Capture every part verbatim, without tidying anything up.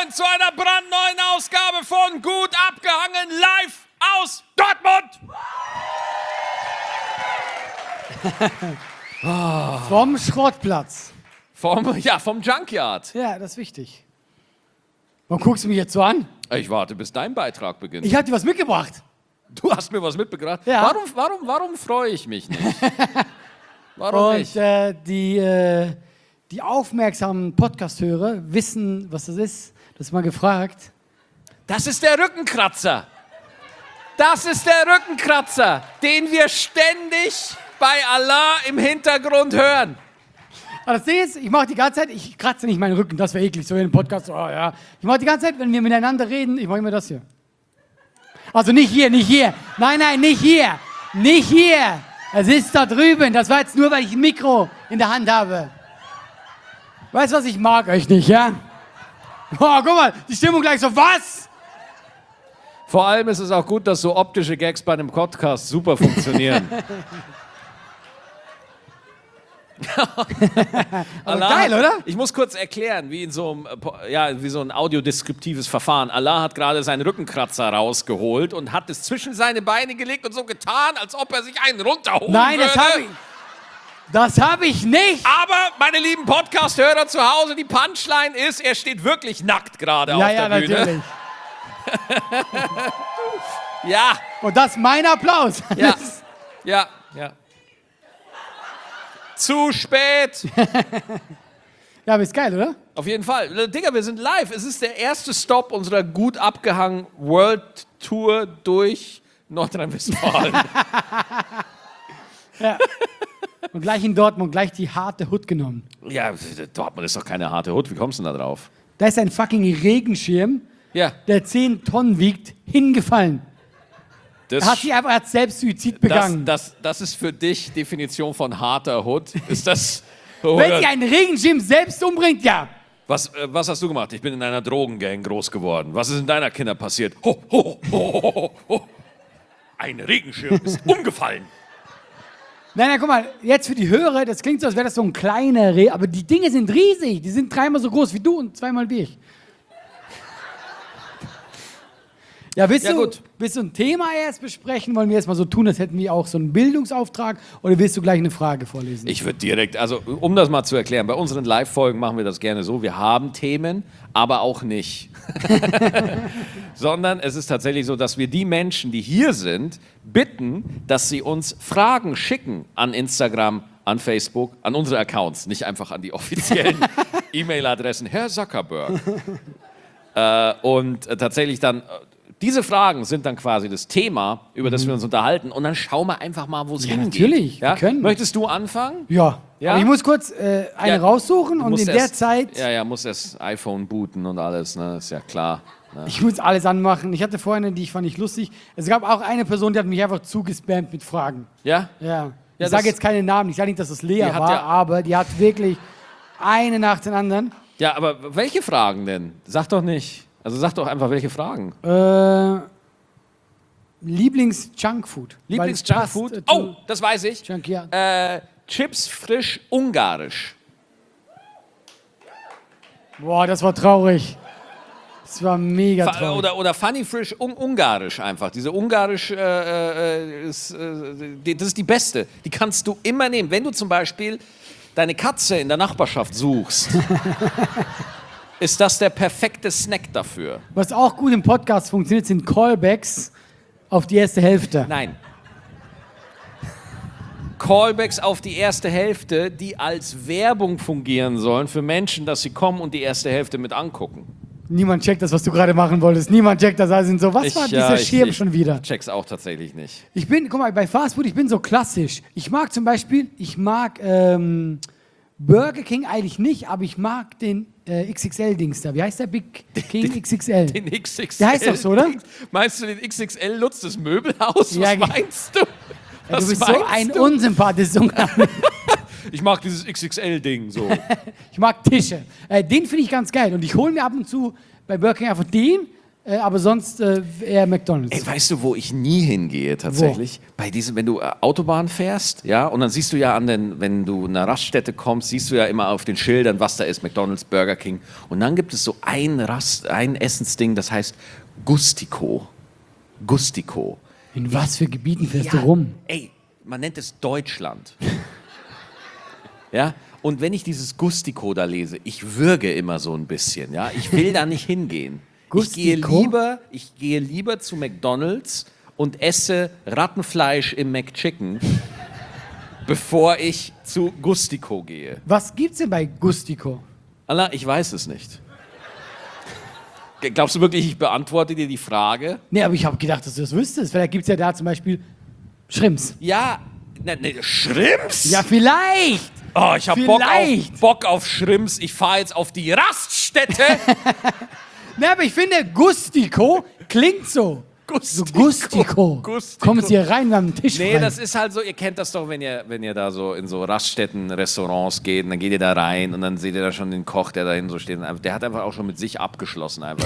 willkommen zu einer brandneuen Ausgabe von Gut abgehangen live aus Dortmund. oh. Vom Schrottplatz. Vom, ja, vom Junkyard. Ja, das ist wichtig. Warum guckst du mich jetzt so an? Ich warte, bis dein Beitrag beginnt. Ich habe dir was mitgebracht. Du hast mir was mitgebracht? Ja. Warum, warum, warum freue ich mich nicht? Warum Und nicht? äh, die, äh, die aufmerksamen Podcast-Hörer wissen, was das ist. Das ist mal gefragt. Das ist der Rückenkratzer. Das ist der Rückenkratzer, den wir ständig bei Allah im Hintergrund hören. Aber das Ding ist, ich mache die ganze Zeit, ich kratze nicht meinen Rücken, das wäre eklig, so in einem Podcast. Oh, ja. Ich mache die ganze Zeit, wenn wir miteinander reden, ich mache immer das hier. Also nicht hier, nicht hier. Nein, nein, nicht hier. Nicht hier. Es ist da drüben. Das war jetzt nur, weil ich ein Mikro in der Hand habe. Weißt du was, ich mag euch nicht, ja? Oh, guck mal, die Stimmung gleich so, was? Vor allem ist es auch gut, dass so optische Gags bei einem Podcast super funktionieren. Aber geil, oder? Ich muss kurz erklären, wie in so einem, ja, wie so ein audiodeskriptives Verfahren. Allah hat gerade seinen Rückenkratzer rausgeholt und hat es zwischen seine Beine gelegt und so getan, als ob er sich einen runterholen Nein, würde. das habe ich. Das habe ich nicht. Aber, meine lieben Podcast-Hörer zu Hause, die Punchline ist, er steht wirklich nackt gerade Ja, auf ja, der Bühne. natürlich. Ja, Und das ist mein Applaus. ja, ja, ja. Zu spät. Ja, aber ist geil, oder? Auf jeden Fall. Digga, wir sind live. Es ist der erste Stopp unserer gut abgehangen World Tour durch Nordrhein-Westfalen. Ja. Und gleich in Dortmund, gleich die harte Hut genommen. Ja, Dortmund ist doch keine harte Hut. Wie kommst du denn da drauf? Da ist ein fucking Regenschirm, Ja. der zehn Tonnen wiegt, hingefallen. Das, Er hat sich einfach als Selbstsuizid das, begangen. das, das ist für dich Definition von harter Hut. Ist das... Wenn sich ein Regenschirm selbst umbringt, ja. Was, äh, was hast du gemacht? Ich bin in einer Drogengang groß geworden. Was ist in deiner Kinder passiert? Ho, ho, ho, ho, ho. Ein Regenschirm ist umgefallen. Nein, nein, guck mal, jetzt für die Hörer, das klingt so, als wäre das so ein kleiner Reh, aber die Dinge sind riesig. Die sind dreimal so groß wie du und zweimal wie ich. Ja, willst, Ja, du, gut. willst du ein Thema erst besprechen? Wollen wir erst mal so tun, als hätten wir auch so einen Bildungsauftrag? Oder willst du gleich eine Frage vorlesen? Ich würde direkt, also um das mal zu erklären, bei unseren Live-Folgen machen wir das gerne so, wir haben Themen, aber auch nicht. Sondern es ist tatsächlich so, dass wir die Menschen, die hier sind, bitten, dass sie uns Fragen schicken an Instagram, an Facebook, an unsere Accounts, nicht einfach an die offiziellen E-Mail-Adressen, Herr Zuckerberg. äh, und äh, tatsächlich dann... Diese Fragen sind dann quasi das Thema, über das wir uns unterhalten. Und dann schauen wir einfach mal, wo es Ja, hingeht. natürlich, Ja? wir können. Möchtest du anfangen? Ja. Ja? Aber ich muss kurz äh, eine Ja, raussuchen du und musst in der erst- Zeit, Ja, ja, muss das iPhone booten und alles, ne? Ist ja klar. Ne? ich muss alles anmachen. Ich hatte vorhin eine, die ich fand nicht lustig. Es gab auch eine Person, die hat mich einfach zugespammt mit Fragen. Ja? Ja. Ich das- sage jetzt keine Namen, ich sage nicht, dass es Lea Die hat war, ja- aber die hat wirklich eine nach den anderen. Ja, aber welche Fragen denn? Sag doch nicht. Also sag doch einfach, welche Fragen. Äh, Lieblings-Junkfood. Lieblings-Junkfood? Weil es passt, äh, Oh, das weiß ich. Junkyard. Äh, Chips frisch ungarisch. Boah, das war traurig. Das war mega Fa- traurig. Oder, oder Funny frisch un ungarisch einfach. Diese ungarisch, äh, äh, ist, äh, die, das ist die beste. Die kannst du immer nehmen. Wenn du zum Beispiel deine Katze in der Nachbarschaft suchst, ist das der perfekte Snack dafür. Was auch gut im Podcast funktioniert, sind Callbacks auf die erste Hälfte. Nein. Callbacks auf die erste Hälfte, die als Werbung fungieren sollen für Menschen, dass sie kommen und die erste Hälfte mit angucken. Niemand checkt das, was du gerade machen wolltest. Niemand checkt das. Also sind so, was Ich, war ja, dieser ich- Schirm ich schon wieder? Check's auch tatsächlich nicht. Ich bin, guck mal, bei Fastfood, ich bin so klassisch. Ich mag zum Beispiel, ich mag ähm, Burger King eigentlich nicht, aber ich mag den äh, X X L-Dings da. Wie heißt der? Big King X X L. Den X X L. Der heißt doch so, oder? Meinst du den X X L nutzt das Möbelhaus? Ja, Was ge- meinst du? Ja, Was du bist so meinst ein du? Unsympath. Das ist unglaublich. Ich mag dieses X X L-Ding so. Ich mag Tische. Äh, den finde ich ganz geil. Und ich hole mir ab und zu bei Burger King einfach den. äh, aber sonst äh, eher McDonald's. Ey, weißt du, wo ich nie hingehe tatsächlich? Wo? Bei diesem, wenn du äh, Autobahn fährst, ja, und dann siehst du ja an den, wenn du in eine Raststätte kommst, siehst du ja immer auf den Schildern, was da ist, McDonald's, Burger King. Und dann gibt es so ein Rast, ein Essensding, das heißt Gustico. Gustico. In was für Gebieten fährst Ja, du rum? ey, man nennt es Deutschland. Ja, und wenn ich dieses Gustico da lese, ich würge immer so ein bisschen, ja, ich will da nicht hingehen. Ich gehe, lieber, ich gehe lieber zu McDonald's und esse Rattenfleisch im McChicken, bevor ich zu Gustico gehe. Was gibt's denn bei Gustico? Allah, ich weiß es nicht. Glaubst du wirklich, ich beantworte dir die Frage? Nee, aber ich habe gedacht, dass du das wüsstest. Vielleicht gibt's ja da zum Beispiel Shrimps. Ja, ne, ne, Shrimps? Ja, vielleicht. Oh, ich hab Bock auf, Vielleicht. Bock auf Shrimps. Ich fahre jetzt auf die Raststätte. Ne, aber ich finde, Gustico klingt so. So Gustico. Gustico. Kommen Sie hier rein, wir haben einen Tisch Nee, frei. das ist halt so, ihr kennt das doch, wenn ihr, wenn ihr da so in so Raststätten, Restaurants geht, und dann geht ihr da rein und dann seht ihr da schon den Koch, der da hinten so steht. Und der hat einfach auch schon mit sich abgeschlossen. Einfach.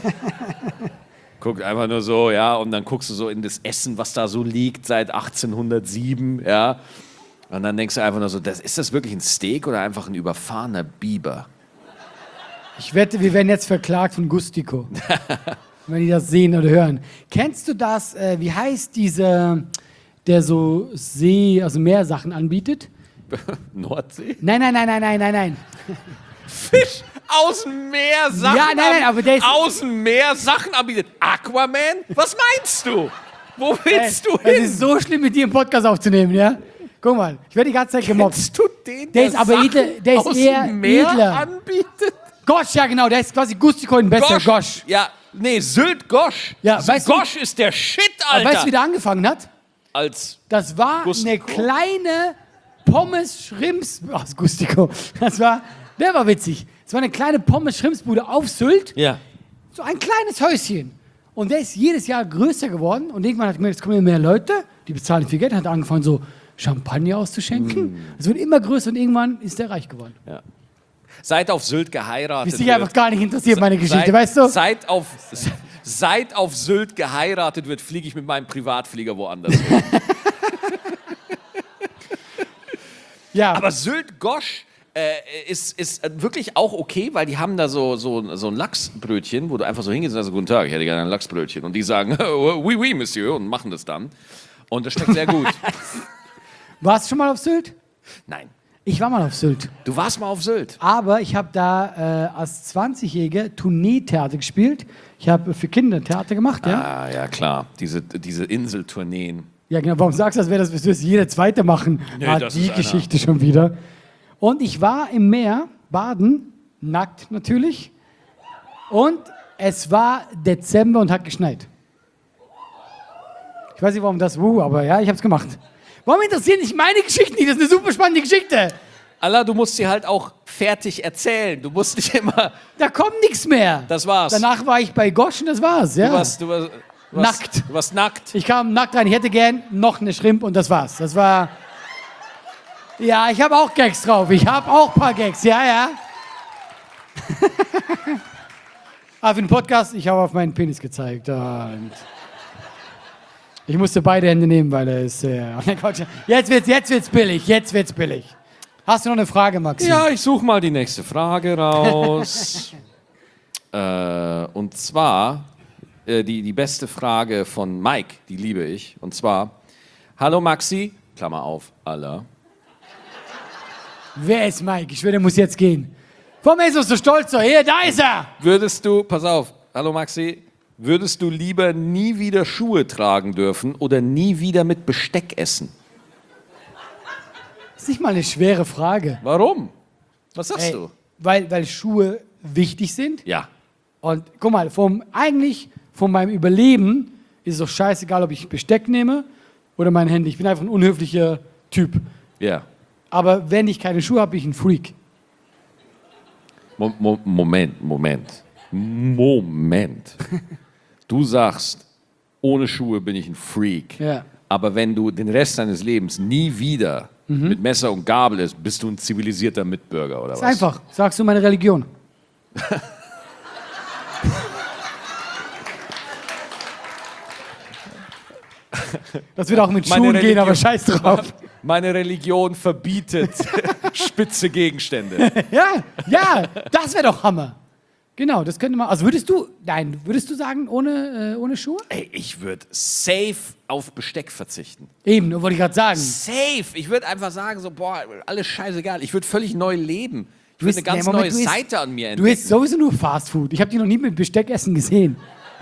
Guckt einfach nur so, ja, und dann guckst du so in das Essen, was da so liegt seit achtzehnhundertsieben, ja. Und dann denkst du einfach nur so, das, ist das wirklich ein Steak oder einfach ein überfahrener Biber? Ich wette, wir werden jetzt verklagt von Gustico. Wenn die das sehen oder hören. Kennst du das, äh, wie heißt dieser, der so See, also Meersachen anbietet? Nordsee? Nein, nein, nein, nein, nein, nein, nein. Fisch aus dem Meer Sachen Ja, nein, nein, aber der ist- aus dem Meer Sachen anbietet. Aquaman? Was meinst du? Wo willst du Es hin? ist so schlimm, mit dir einen Podcast aufzunehmen, ja? Guck mal, ich werde die ganze Zeit gemobbt. Kennst du den, Der ist aber Sachen edler, der ist aus eher dem Meer edler. anbietet? Gosh, ja genau, der ist quasi Gustico in besser, Gosh. Ja, nee, Sylt Gosh. Ja, S- weißt du- Gosh ist der Shit, Aber Alter. weißt du, wie der angefangen hat? Als Das war Gustico? eine kleine Pommes-Schrimps... Aus Gustico. Das war... Der war witzig. Es war eine kleine Pommes-Schrimpsbude auf Sylt. ja. So ein kleines Häuschen. Und der ist jedes Jahr größer geworden. Und irgendwann hat er gemerkt, es kommen immer mehr Leute, die bezahlen viel Geld. Und hat angefangen, so Champagner auszuschenken. Es wird immer größer und irgendwann ist der reich geworden. ja. Seit auf Sylt geheiratet Ist dich wird. einfach gar nicht interessiert, meine Geschichte, seit, weißt du? Seit auf, seit auf Sylt geheiratet wird, fliege ich mit meinem Privatflieger woanders hin. Ja, Aber Sylt Gosh äh, ist, ist wirklich auch okay, weil die haben da so, so, so ein Lachsbrötchen, wo du einfach so hingehst und sagst, guten Tag, ich hätte gerne ein Lachsbrötchen. Und die sagen, oui, oui, Monsieur, und machen das dann. Und das schmeckt sehr gut. warst du schon mal auf Sylt? Nein, Ich war mal auf Sylt. du warst mal auf Sylt. Aber ich habe da äh, als zwanzigjähriger Tourneetheater gespielt. Ich habe für Kinder Theater gemacht, ja? Ah, ja klar, diese, diese Inseltourneen. Ja, genau. Warum sagst du das, wäre das, wirst du das jeder Zweite machen? Nee, ah, das die ist einer. Geschichte schon wieder. Und ich war im Meer baden, nackt natürlich. Und es war Dezember und hat geschneit. Ich weiß nicht, warum das wuh, aber ja, ich habe es gemacht. Warum interessieren dich meine Geschichten nicht? Das ist eine super spannende Geschichte. Allah, du musst sie halt auch fertig erzählen. Du musst nicht immer. Da kommt nichts mehr. Das war's. Danach war ich bei Gosch und das war's. Ja. Du warst, du warst, du warst, Nackt. Du warst nackt. Ich kam nackt rein. Ich hätte gern noch eine Shrimp und das war's. Das war. Ja, ich habe auch Gags drauf. Ich habe auch ein paar Gags. Ja, ja. Aber für den Podcast, ich habe auf meinen Penis gezeigt. Und ich musste beide Hände nehmen, weil er ist sehr. Jetzt wird's, jetzt wird's billig. Jetzt wird's billig. Hast du noch eine Frage, Maxi? Ja, ich suche mal die nächste Frage raus. äh, und zwar äh, die, die beste Frage von Mike, die liebe ich. Und zwar: Hallo Maxi, Klammer auf, Allah. Wer ist Mike? Ich schwöre, der muss jetzt gehen. Warum ist er so stolz? So, hier, da ist er. Würdest du, pass auf, hallo Maxi, würdest du lieber nie wieder Schuhe tragen dürfen oder nie wieder mit Besteck essen? Das ist nicht mal eine schwere Frage. Warum? Was sagst Ey, du? weil, weil Schuhe wichtig sind. Ja. Und guck mal, vom, eigentlich von meinem Überleben ist es doch scheißegal, ob ich Besteck nehme oder mein Handy. Ich bin einfach ein unhöflicher Typ. Ja. Aber wenn ich keine Schuhe habe, bin ich ein Freak. Mo Mo Moment, Moment. Moment. Du sagst, ohne Schuhe bin ich ein Freak. Ja. Aber wenn du den Rest deines Lebens nie wieder Mhm. mit Messer und Gabel isst, bist du ein zivilisierter Mitbürger, oder Ist was? einfach. Sagst du meine Religion. Das wird auch mit Meine Schuhen gehen, Religion- aber scheiß drauf. Meine Religion verbietet spitze Gegenstände. Ja, ja, das wäre doch Hammer. Genau, das könnte man. Also würdest du, nein, würdest du sagen, ohne, äh, ohne Schuhe? Ey, ich würde safe auf Besteck verzichten. Eben, wollte ich gerade sagen. Safe. Ich würde einfach sagen, so, boah, alles scheißegal. Ich würde völlig neu leben. Ich Du würde isst- eine ganz nee, Moment, neue du isst- Seite an mir Du entdecken. isst sowieso nur Fast Food. Ich habe dich noch nie mit Besteckessen gesehen.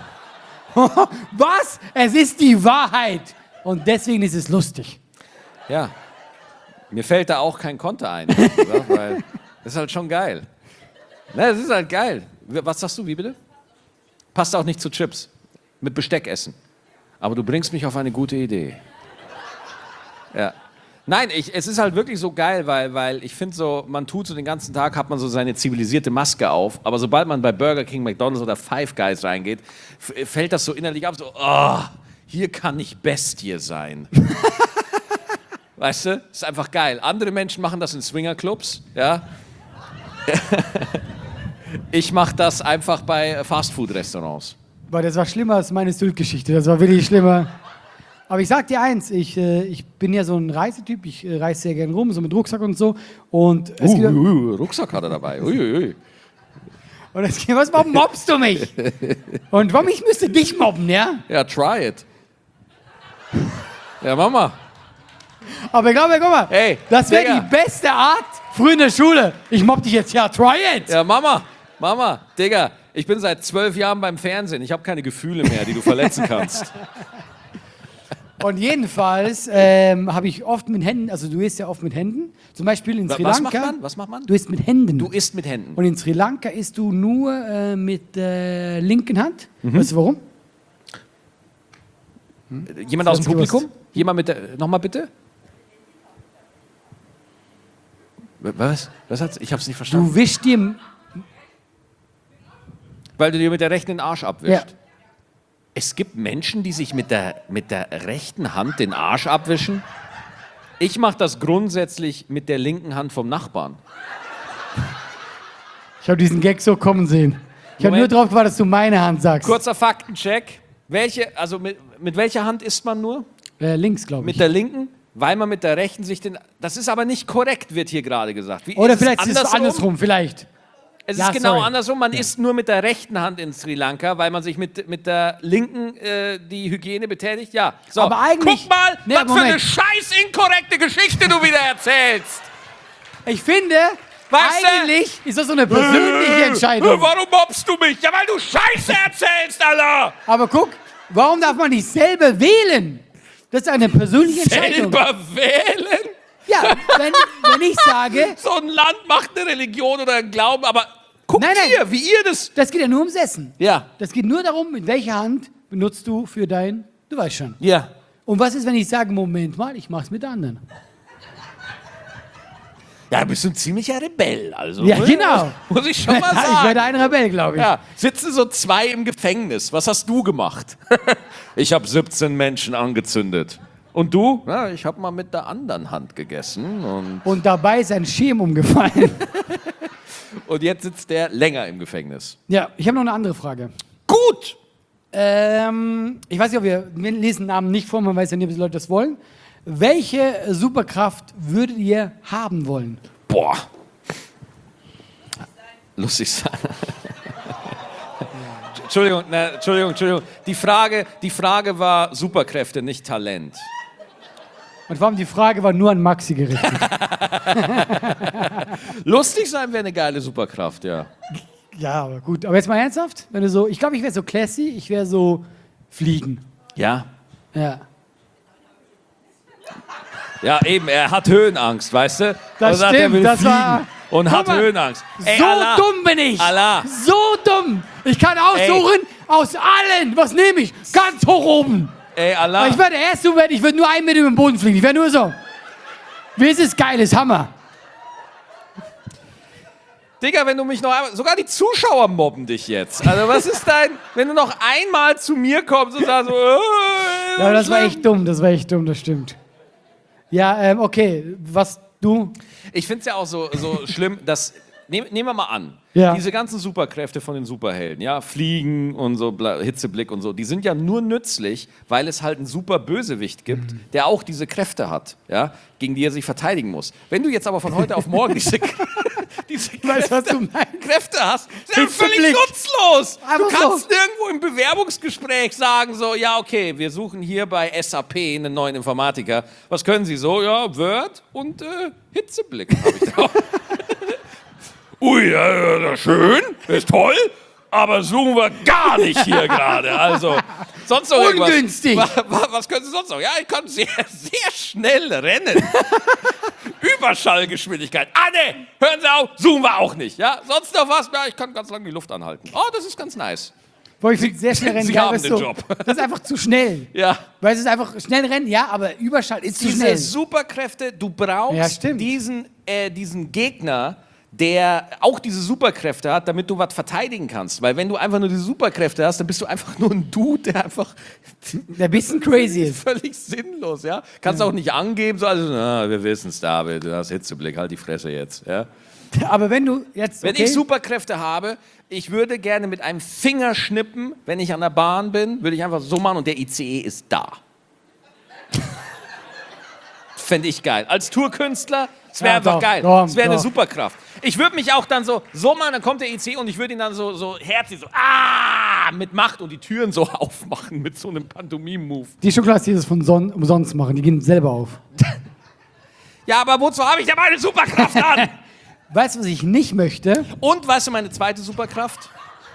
Was? Es ist die Wahrheit. Und deswegen ist es lustig. Ja. Mir fällt da auch kein Konter ein, ehrlich gesagt, weil das ist halt schon geil. Ne, das ist halt geil. Was sagst du, wie bitte? Passt auch nicht zu Chips. Mit Besteck essen. Aber du bringst mich auf eine gute Idee. Ja. Nein, ich, es ist halt wirklich so geil, weil, weil ich finde so, man tut so den ganzen Tag, hat man so seine zivilisierte Maske auf, aber sobald man bei Burger King, McDonald's oder Five Guys reingeht, f- fällt das so innerlich ab, so, oh, hier kann ich Bestie sein. Weißt du? Ist einfach geil. Andere Menschen machen das in Swingerclubs, ja. Ich mache das einfach bei Fastfood-Restaurants. Boah, das war schlimmer als meine Sylt-Geschichte. Das war wirklich schlimmer. Aber ich sag dir eins, ich, äh, ich bin ja so ein Reisetyp, ich äh, reise sehr gern rum, so mit Rucksack und so. Und es Uh, gibt, uh, uh, Rucksack hat er dabei. Ui, ui, ui. und es gibt, was, warum mobbst du mich? Und warum ich müsste dich mobben, ja? Ja, try it. Ja, Mama. Aber ich glaube, guck mal, Ey, das wäre Digga. die beste Art früher in der Schule. Ich mobb dich jetzt, ja, try it. Ja, Mama. Mama, Digga, ich bin seit zwölf Jahren beim Fernsehen. Ich habe keine Gefühle mehr, die du verletzen kannst. Und jedenfalls ähm, habe ich oft mit Händen, also du isst ja oft mit Händen, zum Beispiel in Wa- Sri was Lanka. macht man? Was macht man? Du isst mit Händen. Du isst mit Händen. Und in Sri Lanka isst du nur äh, mit der linken Hand. Mhm. Weißt du warum? Jemand aus dem Jetzt Publikum? gewusst. Jemand mit der. Nochmal bitte? Was? Was hat's? Ich hab's nicht verstanden. Du wischst dir. Weil du dir mit der rechten den Arsch abwischst. Ja. Es gibt Menschen, die sich mit der, mit der rechten Hand den Arsch abwischen. Ich mache das grundsätzlich mit der linken Hand vom Nachbarn. Ich habe diesen Gag so kommen sehen. Ich habe nur Moment. drauf gewartet, dass du meine Hand sagst. Kurzer Faktencheck. Welche, also mit, mit welcher Hand isst man nur? Äh, links, glaube Mit ich. der linken? Weil man mit der rechten sich den. Das ist aber nicht korrekt, wird hier gerade gesagt. Wie, Oder ist es vielleicht ist es andersrum, vielleicht. Es Ja, ist genau sorry. andersrum. Man isst nur mit der rechten Hand in Sri Lanka, weil man sich mit, mit der linken äh, die Hygiene betätigt. Ja. So. Aber eigentlich- Guck mal, Nee, was für Moment. eine scheiß inkorrekte Geschichte du wieder erzählst. Ich finde, Weißt du? eigentlich ist das so eine persönliche Entscheidung. Warum mobst du mich? Ja, weil du Scheiße erzählst, Alter. Aber guck, warum darf man nicht selber wählen? Das ist eine persönliche Entscheidung. Selber wählen? Ja, wenn, wenn ich sage, So ein Land macht eine Religion oder einen Glauben, aber guck Nein, nein. hier, wie ihr das... das geht ja nur ums Essen. Ja. Das geht nur darum, mit welcher Hand benutzt du für dein, du weißt schon. Ja. Und was ist, wenn ich sage, Moment mal, ich mach's mit der anderen? Ja, du bist ein ziemlicher Rebell, also. Ja, ne? genau. Muss ich schon mal ich sagen. werde ein Rebell, glaube ich. Ja, sitzen so zwei im Gefängnis. Was hast du gemacht? Ich habe siebzehn Menschen angezündet. Und du? Ja, ich habe mal mit der anderen Hand gegessen. Und, Und dabei ist ein Schirm umgefallen. und jetzt sitzt der länger im Gefängnis. Ja, ich habe noch eine andere Frage. Gut! Ähm, ich weiß nicht, ob wir, wir lesen Namen nicht vor, man weiß ja nicht, ob die Leute das wollen. Welche Superkraft würdet ihr haben wollen? Boah. Lustig sein. Entschuldigung, na, Entschuldigung, Entschuldigung. Die Frage, die Frage war Superkräfte, nicht Talent. Und vor allem die Frage war nur an Maxi gerichtet. Lustig sein wäre eine geile Superkraft, ja. Ja, aber gut. Aber jetzt mal ernsthaft, wenn du so, ich glaube, ich wäre so classy, ich wäre so fliegen. Ja? Ja. Ja, eben, er hat Höhenangst, weißt du? Das Und sagt, er stimmt, will das fliegen war- Und Guck hat mal, Höhenangst. Ey, so Allah, dumm bin ich. Allah. So dumm. Ich kann aussuchen aus allen. Was nehme ich? Ganz hoch oben. Ey, Allah. Ich wäre der Erste, ich würde nur einen Meter über den Boden fliegen. Ich wäre nur so. Wie ist es geil, ist Hammer. Digga, wenn du mich noch einmal... Sogar die Zuschauer mobben dich jetzt. Also was ist dein... Wenn du noch einmal zu mir kommst und sagst so... Äh, Ja, aber das war echt dumm, das war echt dumm, das stimmt. Ja, ähm, okay, was du? Ich finde es ja auch so, so schlimm, dass nehm, nehmen wir mal an, Ja. diese ganzen Superkräfte von den Superhelden, ja, Fliegen und so, bla, Hitzeblick und so, die sind ja nur nützlich, weil es halt einen super Bösewicht gibt, Mhm. der auch diese Kräfte hat, ja, gegen die er sich verteidigen muss. Wenn du jetzt aber von heute auf morgen diese, diese Weißt du, was Kräfte, du meinst? Kräfte hast, ist ja völlig Hitzeblick. nutzlos. Du Einfach kannst so. nirgendwo im Bewerbungsgespräch sagen, so, ja, okay, wir suchen hier bei S A P einen neuen Informatiker. Was können Sie so? Ja, Word und äh, Hitzeblick habe ich da. Ui, ja, ja, schön, ist toll, aber suchen wir gar nicht hier gerade. Also, sonst noch irgendwas. Ungünstig. Was, was können Sie sonst noch? Ja, ich kann sehr, sehr schnell rennen. Überschallgeschwindigkeit. Ah, ne, hören Sie auf, suchen wir auch nicht. Ja, sonst noch was? Ja, ich kann ganz lange die Luft anhalten. Oh, das ist ganz nice. Boah, ich finde sehr schnell rennen. Sie geil, haben weißt den du, Job. Das ist einfach zu schnell. Ja. Weil es ist einfach schnell rennen, ja, aber Überschall ist zu Diese schnell. Superkräfte, du Ja, brauchst stimmt. diesen, äh, diesen Gegner, der auch diese Superkräfte hat, damit du was verteidigen kannst. Weil wenn du einfach nur diese Superkräfte hast, dann bist du einfach nur ein Dude, der einfach Der ein bisschen crazy ist. völlig sinnlos, ja. Kannst auch nicht angeben, so, also, na, wir wissen es, David, du hast Hitzeblick, halt die Fresse jetzt, ja. Aber wenn du jetzt. Wenn okay, ich Superkräfte habe, ich würde gerne mit einem Finger schnippen, wenn ich an der Bahn bin, würde ich einfach so machen und der I C E ist da. Fände ich geil. Als Tourkünstler, es wäre Ja, einfach doch, geil. doch, Es wäre eine doch. Superkraft. Ich würde mich auch dann so, so machen, dann kommt der I C E und ich würde ihn dann so, so herzlich so, ah, mit Macht und die Türen so aufmachen mit so einem Pantomime-Move. Die Schokolade, die das von Son umsonst machen, die gehen selber auf. Ja, aber wozu habe ich denn meine Superkraft an? Weißt du, was ich nicht möchte? Und weißt du, meine zweite Superkraft?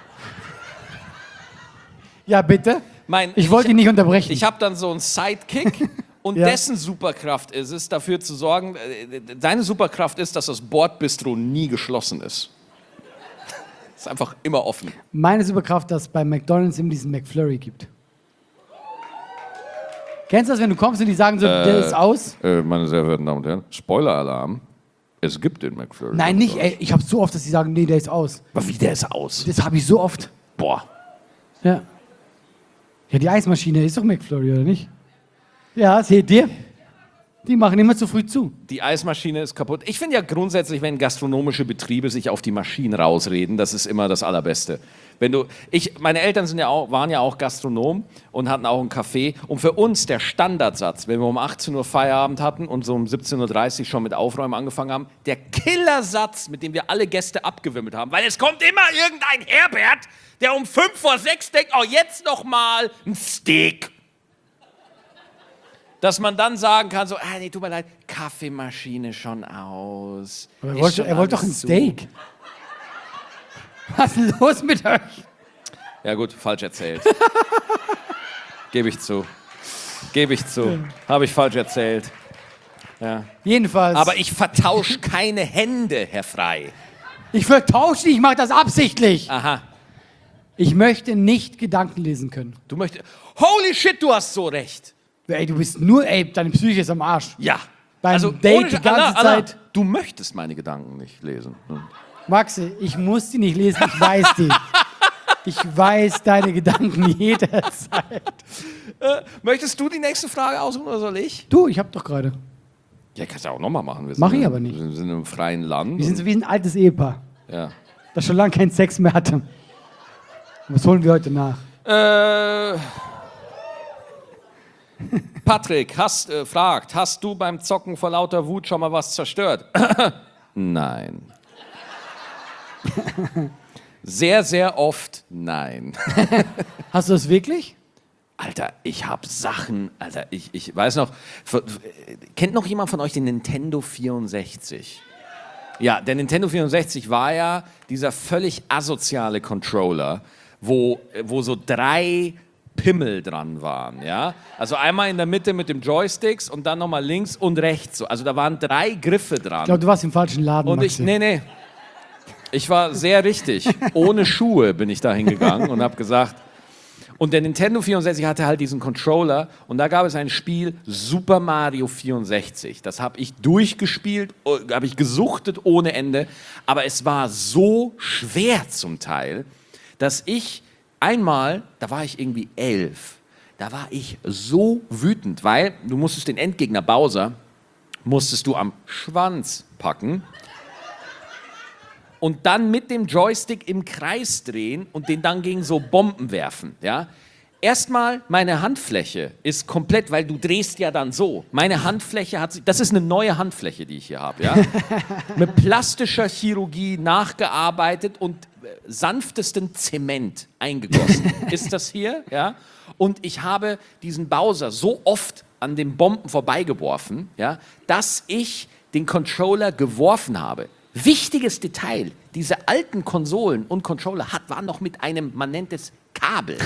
Ja, bitte. Mein, Ich wollte ihn nicht unterbrechen. Ich habe dann so einen Sidekick und Ja. dessen Superkraft ist es, dafür zu sorgen, äh, seine Superkraft ist, dass das Bordbistro nie geschlossen ist. Ist einfach immer offen. Meine Superkraft, dass es bei McDonalds immer diesen McFlurry gibt. Kennst du das, wenn du kommst und die sagen so, der ist aus? Äh, meine sehr verehrten Damen und Herren, Spoiler-Alarm. Es gibt den McFlurry. Nein, nicht. Ey, ich habe so oft, dass die sagen, nee, der ist aus. Aber wie, der ist aus? Das habe ich so oft. Boah. Ja. Ja, die Eismaschine ist doch McFlurry, oder nicht? Ja, seht ihr? Die machen immer zu früh zu. Die Eismaschine ist kaputt. Ich finde ja grundsätzlich, wenn gastronomische Betriebe sich auf die Maschinen rausreden, das ist immer das Allerbeste. Wenn du, ich, meine Eltern sind ja auch, waren ja auch Gastronom und hatten auch ein Café. Und für uns der Standardsatz, wenn wir um achtzehn Uhr Feierabend hatten und so um siebzehn Uhr dreißig schon mit Aufräumen angefangen haben, der Killersatz, mit dem wir alle Gäste abgewimmelt haben, weil es kommt immer irgendein Herbert, der um fünf vor sechs denkt, oh, jetzt noch mal ein Steak. Dass man dann sagen kann, so, ah, nee, tut mir leid, Kaffeemaschine schon aus. Aber er Ist wollte, schon er wollte doch ein alles zu. Steak. Was ist los mit euch? Ja gut, falsch erzählt. Gebe ich zu. Gebe ich zu. Habe ich falsch erzählt. Ja. Jedenfalls. Aber ich vertausche keine Hände, Herr Frey. ich vertausche die, ich mache das absichtlich. Aha. Ich möchte nicht Gedanken lesen können. Du möchtest... Holy shit, du hast so recht. Ey, du bist nur, ey, deine Psyche ist am Arsch. Ja. Beim also, Date ohne- die ganze Allah, Allah, Zeit. Du möchtest meine Gedanken nicht lesen. Hm. Maxi, ich muss die nicht lesen, ich weiß die. Ich weiß deine Gedanken jederzeit. Äh, möchtest du die nächste Frage aussuchen oder soll ich? Du, ich hab doch gerade. Ja, kannst du auch nochmal machen. Wir Mach sind ich in- aber nicht. Wir sind im freien Land. Wir sind so wie ein altes Ehepaar, ja. das schon lange keinen Sex mehr hatte. Was holen wir heute nach? Äh, Patrick hast, äh, fragt, hast du beim Zocken vor lauter Wut schon mal was zerstört? Nein. Sehr, sehr oft nein. Hast du das wirklich? Alter, ich hab Sachen, Alter, ich, ich weiß noch, f- f- kennt noch jemand von euch den Nintendo vierundsechzig? Ja, der Nintendo vierundsechzig war ja dieser völlig asoziale Controller, wo, wo so drei Pimmel dran waren, ja? Also einmal in der Mitte mit dem Joysticks und dann nochmal links und rechts. So. Also da waren drei Griffe dran. Ich glaube, du warst im falschen Laden, Und ich, Maxi. nee, nee. Ich war sehr richtig. Ohne Schuhe bin ich da hingegangen und habe gesagt. Und der Nintendo vierundsechzig hatte halt diesen Controller und da gab es ein Spiel Super Mario vierundsechzig. Das habe ich durchgespielt, habe ich gesuchtet ohne Ende. Aber es war so schwer zum Teil, dass ich einmal, da war ich irgendwie elf, da war ich so wütend, weil du musstest den Endgegner Bowser, musstest du am Schwanz packen. und dann mit dem Joystick im Kreis drehen und den dann gegen so Bomben werfen. Ja? Erstmal, meine Handfläche ist komplett, weil du drehst ja dann so. Meine Handfläche hat sich, das ist eine neue Handfläche, die ich hier habe. Ja? Mit plastischer Chirurgie nachgearbeitet und sanftesten Zement eingegossen. Ist das hier? Ja? Und ich habe diesen Bowser so oft an den Bomben vorbeigeworfen, ja, dass ich den Controller geworfen habe. Wichtiges Detail, diese alten Konsolen und Controller hat, waren noch mit einem, man nennt es Kabel,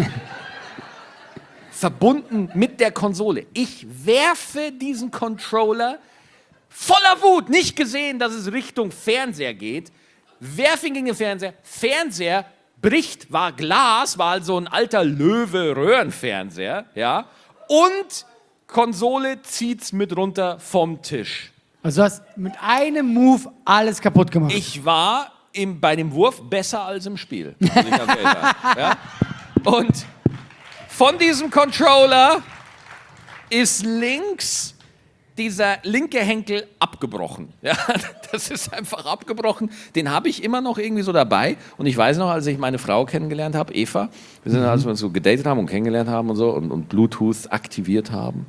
verbunden mit der Konsole. Ich werfe diesen Controller voller Wut, nicht gesehen, dass es Richtung Fernseher geht, werfe ihn gegen den Fernseher, Fernseher bricht, war Glas, war also ein alter Löwe-Röhrenfernseher, ja, und Konsole zieht's mit runter vom Tisch. Also du hast mit einem Move alles kaputt gemacht. Ich war im, bei dem Wurf besser als im Spiel. Muss ich ganz ehrlich sagen. Ja? Und von diesem Controller ist links dieser linke Henkel abgebrochen. Ja, das ist einfach abgebrochen. Den habe ich immer noch irgendwie so dabei. Und ich weiß noch, als ich meine Frau kennengelernt habe, Eva, wir sind, als wir uns so gedatet haben und kennengelernt haben und so und, und Bluetooth aktiviert haben.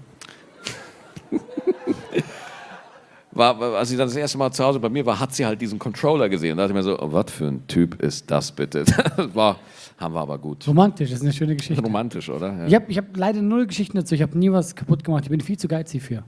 War, als sie dann das erste Mal zu Hause bei mir war, hat sie halt diesen Controller gesehen. Und da dachte ich mir so, oh, was für ein Typ ist das bitte? Das war, haben wir aber gut. Romantisch, das ist eine schöne Geschichte. Romantisch, oder? Ja. Ich habe ich hab leider null Geschichten dazu. Ich habe nie was kaputt gemacht. Ich bin viel zu geizig für.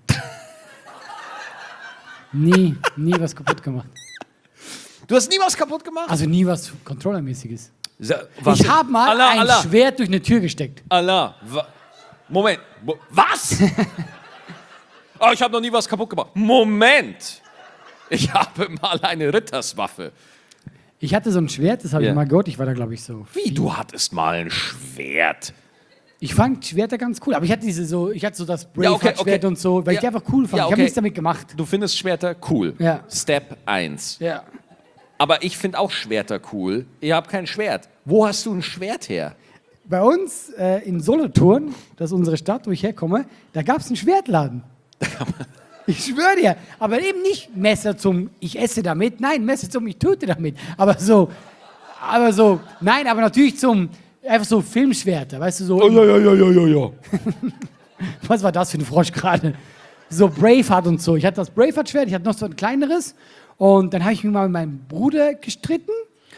nie, nie was kaputt gemacht. Du hast nie was kaputt gemacht? Also nie was Controllermäßiges. Was? Ich habe mal Allah, ein Allah. Schwert durch eine Tür gesteckt. Allah. Wa- Moment. Mo- Was? Oh, ich habe noch nie was kaputt gemacht. Moment. Ich habe mal eine Ritterswaffe. Ich hatte so ein Schwert, das habe Ja. ich mal gehört. Ich war da, glaube ich, so. Wie, du hattest mal ein Schwert? Ich fand Schwerter ganz cool, aber ich hatte diese so, ich hatte so das Ja, okay, Braveheart-Schwert okay. und so, weil ich die Ja. einfach cool fand. Ja, Ich habe okay. nichts damit gemacht. Du findest Schwerter cool. Ja. Step eins. Ja. Aber ich finde auch Schwerter cool. Ich habe kein Schwert. Wo hast du ein Schwert her? Bei uns äh, in Solothurn, das ist unsere Stadt, wo ich herkomme, da gab es einen Schwertladen. Ich schwöre dir, aber eben nicht Messer zum ich esse damit, nein, Messer zum ich töte damit, aber so, aber so, nein, aber natürlich zum, einfach so Filmschwerter, weißt du, so, Oh, ja, ja, ja, ja, ja, ja. was war das für ein Frosch gerade? So Braveheart und so. Ich hatte das Braveheart-Schwert, ich hatte noch so ein kleineres und dann habe ich mich mal mit meinem Bruder gestritten.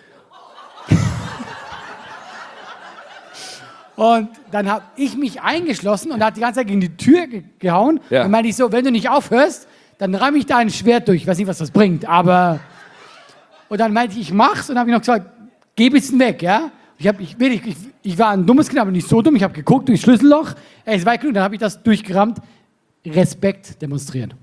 Und dann habe ich mich eingeschlossen und hat die ganze Zeit gegen die Tür ge gehauen. Ja. Dann meinte ich so, wenn du nicht aufhörst, dann ramme ich da ein Schwert durch. Ich weiß nicht, was das bringt, aber... Und dann meinte ich, ich mach's und habe ich noch gesagt, geh ein bisschen weg, ja? Ich, hab, ich, ich, ich, ich war ein dummes Kind, aber nicht so dumm. Ich habe geguckt durchs Schlüsselloch. Ey, es war genug, dann habe ich das durchgerammt. Respekt demonstrieren.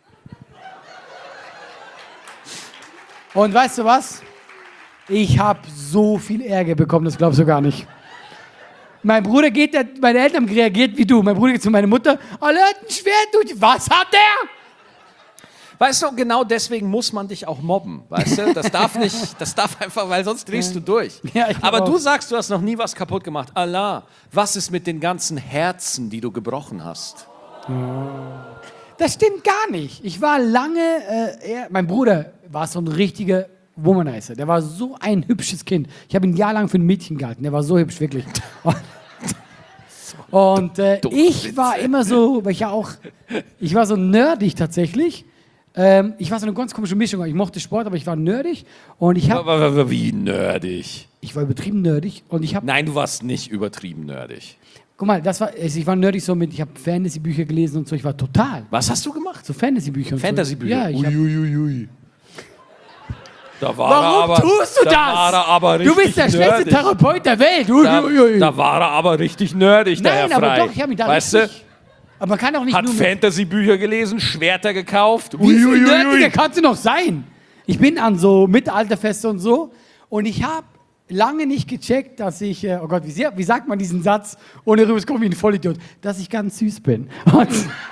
Und weißt du was? Ich habe so viel Ärger bekommen, das glaubst du gar nicht. Mein Bruder geht, der, meine Eltern haben reagiert wie du. Mein Bruder geht zu meiner Mutter, oh, er hat ein Schwert durch. Was hat der? Weißt du, genau deswegen muss man dich auch mobben, weißt du? Das darf nicht, das darf einfach, weil sonst drehst du durch. Ja, ich Aber auch. du sagst, du hast noch nie was kaputt gemacht. Allah, was ist mit den ganzen Herzen, die du gebrochen hast? Das stimmt gar nicht. Ich war lange, äh, eher, mein Bruder war so ein richtiger Womanizer. Der war so ein hübsches Kind. Ich habe ihn jahrelang für ein Mädchen gehalten. Der war so hübsch, wirklich. Und, und äh, Dumme ich Witze. war immer so, weil ich ja auch, ich war so nerdig tatsächlich. Ähm, ich war so eine ganz komische Mischung. Ich mochte Sport, aber ich war nerdig. Und ich, hab, Wie nerdig. ich war übertrieben nerdig. Und ich habe, Nein, du warst nicht übertrieben nerdig. guck mal, das war, also ich war nerdig so mit, ich habe Fantasy-Bücher gelesen und so. Ich war total. Was hast du gemacht? So Fantasy-Bücher. und Fantasy-Bücher? So. Ja, ich hab, Uiuiui. Da war Warum er aber, tust du da das? War er aber Du bist der richtig schlechteste nerdig. Therapeut der Welt. Ui, Da, ui, ui. da war er aber richtig nerdig, der Nein, Herr aber Frey. doch, ich habe mich da Weißt richtig... Aber man kann auch du, nicht hat nur... Mit, Fantasy-Bücher gelesen, Schwerter gekauft. wie viel Uiuiui. nerdiger kannst du noch sein? Ich bin an so Mittelalterfeste und so und ich habe lange nicht gecheckt, dass ich... äh, Oh Gott, wie, sehr, wie sagt man diesen Satz, ohne rüber zu kommen wie ein Vollidiot? Dass ich ganz süß bin. Und,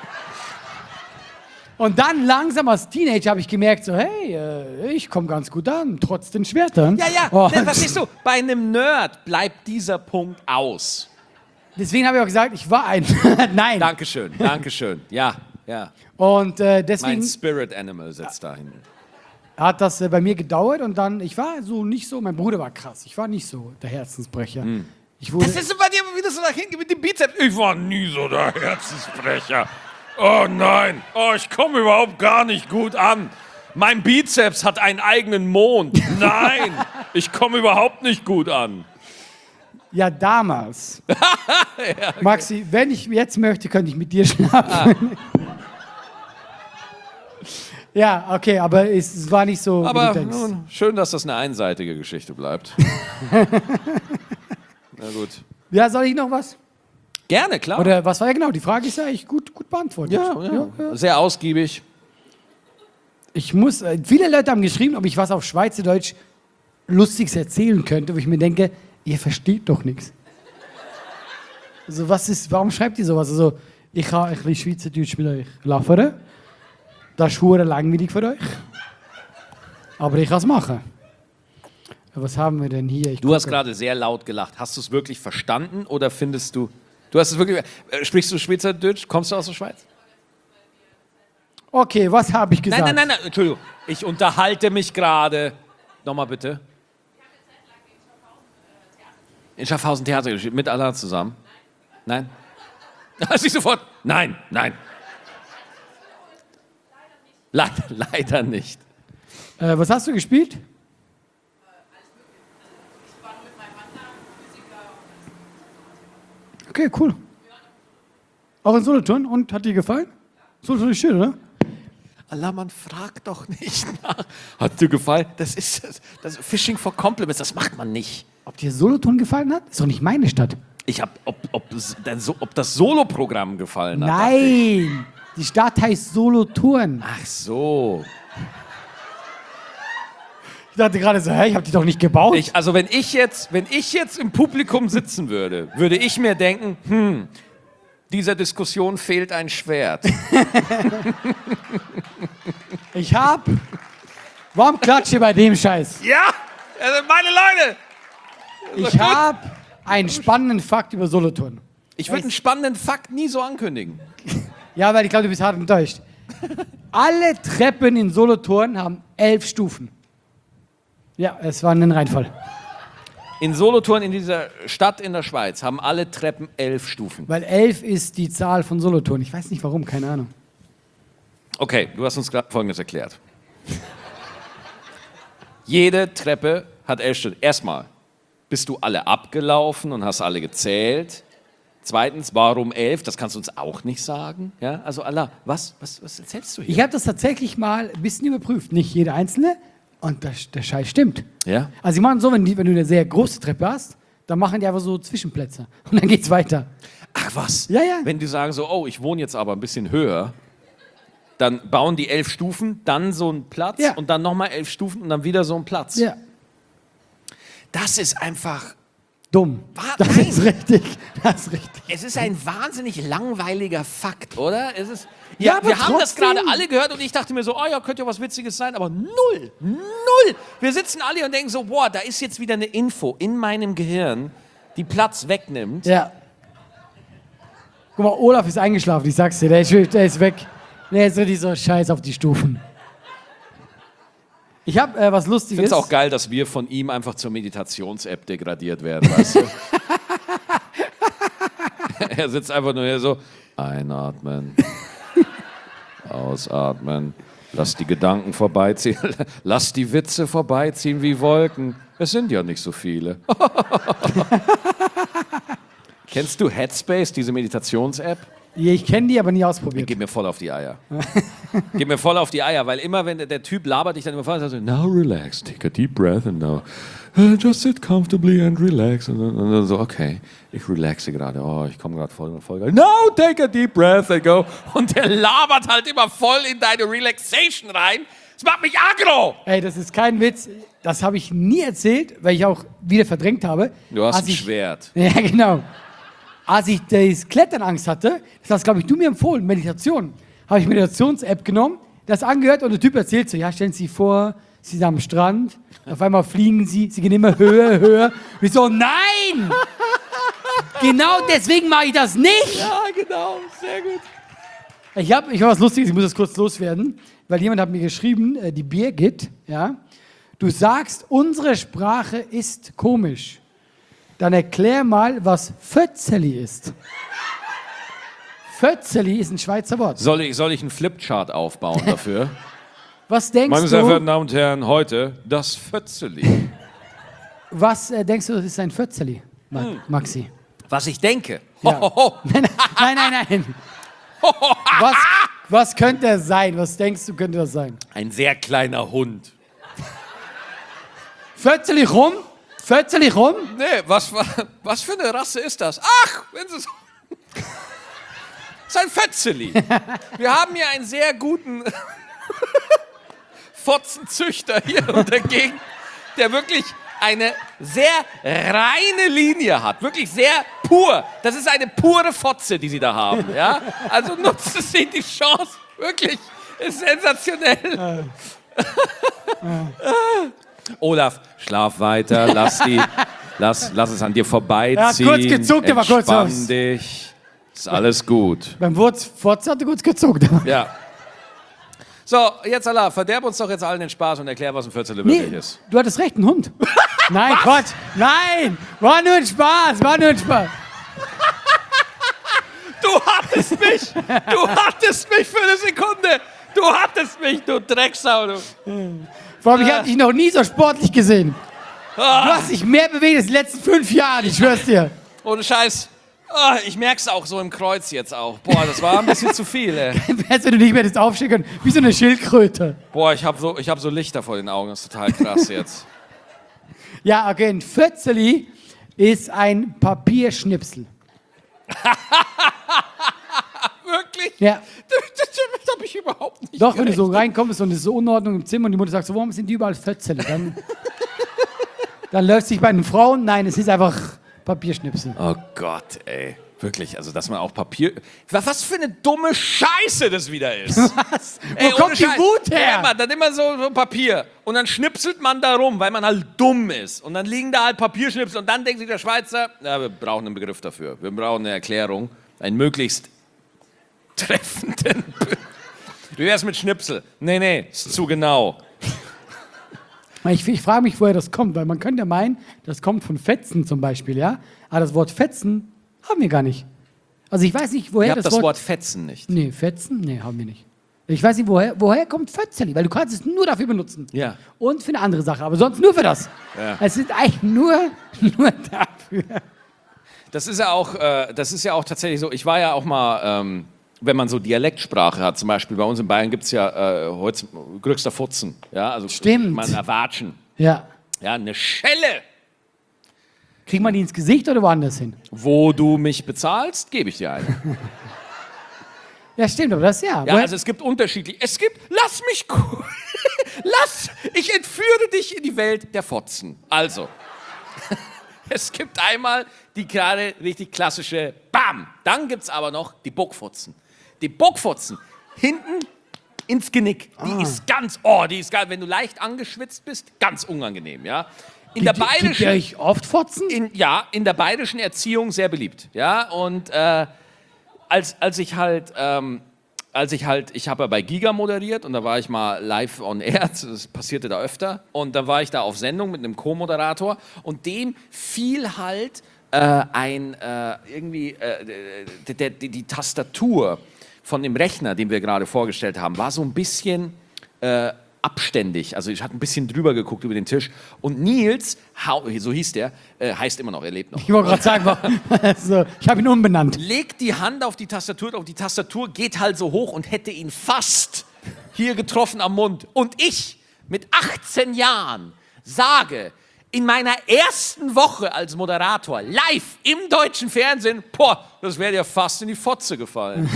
und dann langsam als Teenager habe ich gemerkt, so hey, äh, ich komme ganz gut an, trotz den Schwertern. Ja, ja, Und ne, verstehst du, bei einem Nerd bleibt dieser Punkt aus. deswegen habe ich auch gesagt, ich war ein... Nein. Dankeschön, Dankeschön. Ja, ja. Und äh, Mein deswegen... Spirit Animal sitzt da hinten. hat das äh, bei mir gedauert und dann, ich war so nicht so, mein Bruder war krass, ich war nicht so der Herzensbrecher. Hm. Ich wurde, Das ist bei dir wieder so dahin mit dem Bizeps. Ich war nie so der Herzensbrecher. Oh nein, oh, ich komme überhaupt gar nicht gut an. Mein Bizeps hat einen eigenen Mond. Nein, ich komme überhaupt nicht gut an. ja, damals. ja, okay. Maxi, wenn ich jetzt möchte, könnte ich mit dir schlafen. Ah. ja, okay, aber es, es war nicht so, aber wie du denkst. Nun, schön, dass das eine einseitige Geschichte bleibt. Na gut. Ja, soll ich noch was? Gerne, klar. Oder was war ja genau? Die Frage ist ja eigentlich gut, gut beantwortet. ja, ja, ja. Sehr ausgiebig. Ich muss, äh, viele Leute haben geschrieben, ob ich was auf Schweizerdeutsch Lustiges erzählen könnte, wo ich mir denke, ihr versteht doch nichts. Also was ist, warum schreibt ihr sowas? Also, ich kann ein bisschen Schweizerdeutsch mit euch laufen. Das ist verdammt langweilig für euch. Aber ich kann es machen. Was haben wir denn hier? Ich Du gucke. hast gerade sehr laut gelacht. Hast du es wirklich verstanden oder findest du... Du hast es wirklich... Äh, sprichst du Schweizerdeutsch? Kommst du aus der Schweiz? Okay, was habe ich gesagt? Nein, nein, nein, nein, Entschuldigung. Ich unterhalte mich gerade. Nochmal bitte. In Schaffhausen Theater gespielt, mit Allah zusammen? Nein? Nein? Sie sofort? Nein, nein. Leider, leider nicht. Äh, was hast du gespielt? Okay, cool. Auch in Solothurn? Und hat dir gefallen? Solothurn ist schön, oder? Allah, man fragt doch nicht nach. Hat dir gefallen? Das ist das, das Fishing for Compliments, das macht man nicht. Ob dir Solothurn gefallen hat? Ist doch nicht meine Stadt. Ich hab, ob, ob, ob das Solo-Programm gefallen hat. dachte ich. Nein, die Stadt heißt Solothurn. Ach so. Ich dachte gerade so, hä, ich habe die doch nicht gebaut. Ich, also wenn ich, jetzt, wenn ich jetzt im Publikum sitzen würde, würde ich mir denken, hm, dieser Diskussion fehlt ein Schwert. Ich hab... Warum klatscht ihr bei dem Scheiß? Ja, also meine Leute. Ich hab einen spannenden Fakt über Solothurn. Ich würde einen spannenden Fakt nie so ankündigen. Ja, weil ich glaube, du bist hart enttäuscht. Alle Treppen in Solothurn haben elf Stufen. Ja, es war ein Reinfall. In Solothurn, in dieser Stadt in der Schweiz, haben alle Treppen elf Stufen. Weil elf ist die Zahl von Solothurn. Ich weiß nicht warum, keine Ahnung. Okay, du hast uns gerade Folgendes erklärt. Jede Treppe hat elf Stufen. Erstmal, bist du alle abgelaufen und hast alle gezählt? Zweitens, warum elf? Das kannst du uns auch nicht sagen. Ja? Also Allah, was, was, was erzählst du hier? Ich habe das tatsächlich mal ein bisschen überprüft. Nicht jede einzelne. Und das, der Scheiß stimmt. Ja? Also sie machen so, wenn, die, wenn du eine sehr große Treppe hast, dann machen die einfach so Zwischenplätze. Und dann geht's weiter. Ach was? Ja, ja. Wenn die sagen so, oh, ich wohne jetzt aber ein bisschen höher, dann bauen die elf Stufen, dann so einen Platz Ja. und dann nochmal elf Stufen und dann wieder so einen Platz. Ja. Das ist einfach... Dumm. Was? Das Nein. ist richtig. Das ist richtig. Es ist ein wahnsinnig langweiliger Fakt, oder? Es ist, Ja, ja, aber wir haben das trotzdem. gerade alle gehört und ich dachte mir so, oh ja, könnte ja was Witziges sein, aber null, null. Wir sitzen alle und denken so, boah, da ist jetzt wieder eine Info in meinem Gehirn, die Platz wegnimmt. Ja. Guck mal, Olaf ist eingeschlafen, ich sag's dir, der ist, der ist weg. Der ist richtig so scheiß auf die Stufen. Ich hab äh, was Ich Lustiges. finde es auch geil, dass wir von ihm einfach zur Meditations-App degradiert werden, weißt du? Er sitzt einfach nur hier so, einatmen, ausatmen, lass die Gedanken vorbeiziehen, lass die Witze vorbeiziehen wie Wolken. Es sind ja nicht so viele. Kennst du Headspace, diese Meditations-App? Ja, ich kenne die, aber nie ausprobiert. Gib mir voll auf die Eier. Gib mir voll auf die Eier, weil immer, wenn der, der Typ labert dich dann immer voll, und sagt so, now relax, take a deep breath and now uh, just sit comfortably and relax. Und dann, und dann so, okay, ich relaxe gerade, oh, ich komme gerade voll, voll geil. Now take a deep breath and go. Und der labert halt immer voll in deine Relaxation rein. Das macht mich aggro. Ey, das ist kein Witz. Das habe ich nie erzählt, weil ich auch wieder verdrängt habe. Du hast Als ein ich, Schwert. Ja, genau. Als ich das Kletternangst hatte, das hast, glaube ich, du mir empfohlen, Meditation, habe ich Meditations-App genommen, das angehört und der Typ erzählt so, ja, stellen Sie sich vor, Sie sind am Strand, auf einmal fliegen Sie, Sie gehen immer höher, höher. Und ich so, nein! Genau deswegen mache ich das nicht! Ja, genau, sehr gut. Ich habe ich hab was Lustiges, ich muss das kurz loswerden. weil jemand hat mir geschrieben, äh, die Birgit, ja, du sagst, unsere Sprache ist komisch. Dann erklär mal, was Fötzeli ist. Fötzeli ist ein Schweizer Wort. Soll ich, soll ich einen Flipchart aufbauen dafür? Was denkst Meine sehr du, verehrten Damen und Herren, heute das Fötzeli. was äh, denkst du, das ist ein Fötzeli, Ma Hm. Maxi? Was ich denke. Ja. Hohoho. Nein, nein, nein, nein. Was, was könnte es sein? Was denkst du, könnte das sein? Ein sehr kleiner Hund. Fötzeli rum? Fötzeli rum? Nee, was, was für eine Rasse ist das? Ach, wenn Sie so... Das ist ein Fötzeli. Wir haben hier einen sehr guten Fotzenzüchter hier in der Gegend, der wirklich eine sehr reine Linie hat. Wirklich sehr pur. Das ist eine pure Fotze, die Sie da haben. Ja? Also nutzen Sie die Chance. Wirklich. Ist sensationell. Olaf, schlaf weiter. Lass, die, lass, lass es an dir vorbeiziehen. Er hat kurz gezuckt, er war kurz Entspann aus. dich. Ist alles gut. Beim Wurz, Fotze hat er kurz gezuckt. Ja. So, jetzt Allah, verderb uns doch jetzt allen den Spaß und erklär, was ein Vierzele wirklich Nee, ist. du hattest recht, ein Hund. Nein, Quatsch. Nein, war nur ein Spaß, war nur ein Spaß. Du hattest mich! Du hattest mich für eine Sekunde! Du hattest mich, du Drecksau, du! Vor allem, ich habe dich noch nie so sportlich gesehen. Du hast dich mehr bewegt als in den letzten fünf Jahren, ich schwör's dir. Ohne Scheiß. Ah, ich merk's auch so im Kreuz jetzt auch. Boah, das war ein bisschen zu viel, ey. Hättest du nicht mehr das aufstehen können, wie so eine Schildkröte. Boah, ich hab so, ich hab so Lichter vor den Augen. Das ist total krass jetzt. Ja, okay, ein Fötzeli ist ein Papierschnipsel. Wirklich? Ja. Das, das hab ich überhaupt nicht Doch, wenn du so gerechnet. reinkommst und es ist so Unordnung im Zimmer und die Mutter sagt so, warum sind die überall Fötzeli? Dann, dann läuft sich bei den Frauen, nein, es ist einfach Papierschnipsel. Oh Gott, ey. Wirklich, also dass man auch Papier... Was für eine dumme Scheiße das wieder ist. Was? Wo Ey, ohne kommt die Scheiß. Wut her? Ja, immer, dann immer so, so Papier. Und dann schnipselt man da rum, weil man halt dumm ist. Und dann liegen da halt Papierschnipsel. Und dann denkt sich der Schweizer, ja, wir brauchen einen Begriff dafür. Wir brauchen eine Erklärung. Einen möglichst treffenden... Be- Wie wär's mit Schnipsel? Nee, nee, ist zu genau. Ich, ich frage mich, woher das kommt, weil man könnte ja meinen, das kommt von Fetzen zum Beispiel, ja? Aber das Wort Fetzen haben wir gar nicht. Also ich weiß nicht, woher Ihr habt das, das Wort Fetzen nicht. Nee, Fetzen? Nee, haben wir nicht. Ich weiß nicht, woher, woher kommt Fötzeli, weil du kannst es nur dafür benutzen. Ja. Und für eine andere Sache, aber sonst nur für das. Ja. Es ist eigentlich nur, nur dafür. Das ist ja auch, äh, das ist ja auch tatsächlich so. Ich war ja auch mal, ähm, wenn man so Dialektsprache hat, zum Beispiel bei uns in Bayern gibt es ja äh, heute größter Futzen. Ja, also Stimmt. Man erwatschen. Ja. Ja, eine Schelle. Kriegt man die ins Gesicht oder woanders hin? Wo du mich bezahlst, gebe ich dir eine. Ja, stimmt, aber das ja. Ja, Woher- also es gibt unterschiedlich. Es gibt, lass mich, ku- lass, ich entführe dich in die Welt der Fotzen. Also, es gibt einmal die gerade richtig klassische Bam. Dann gibt es aber noch die Bockfotzen. Die Bockfotzen, hinten ins Genick. Die Ah. ist ganz, oh, die ist geil. Wenn du leicht angeschwitzt bist, ganz unangenehm, ja. In der Gibt, gibt bayerischen... ihr euch oft Fotzen? In, ja, in der bayerischen Erziehung sehr beliebt. Ja, und äh, als, als ich halt, ähm, als ich halt, ich habe ja bei Giga moderiert und da war ich mal live on air, das passierte da öfter. Und da war ich da auf Sendung mit einem Co-Moderator und dem fiel halt äh, ein, äh, irgendwie, äh, die, die, die, die Tastatur von dem Rechner, den wir gerade vorgestellt haben, war so ein bisschen... Äh, abständig, also ich hatte ein bisschen drüber geguckt über den Tisch und Nils, hau- so hieß der, äh, heißt immer noch, er lebt noch, Ich wollte gerade sagen, also, ich habe ihn umbenannt. legt die Hand auf die Tastatur und die Tastatur geht halt so hoch und hätte ihn fast hier getroffen am Mund. Und ich mit achtzehn Jahren sage in meiner ersten Woche als Moderator live im deutschen Fernsehen, boah, das wäre dir fast in die Fotze gefallen.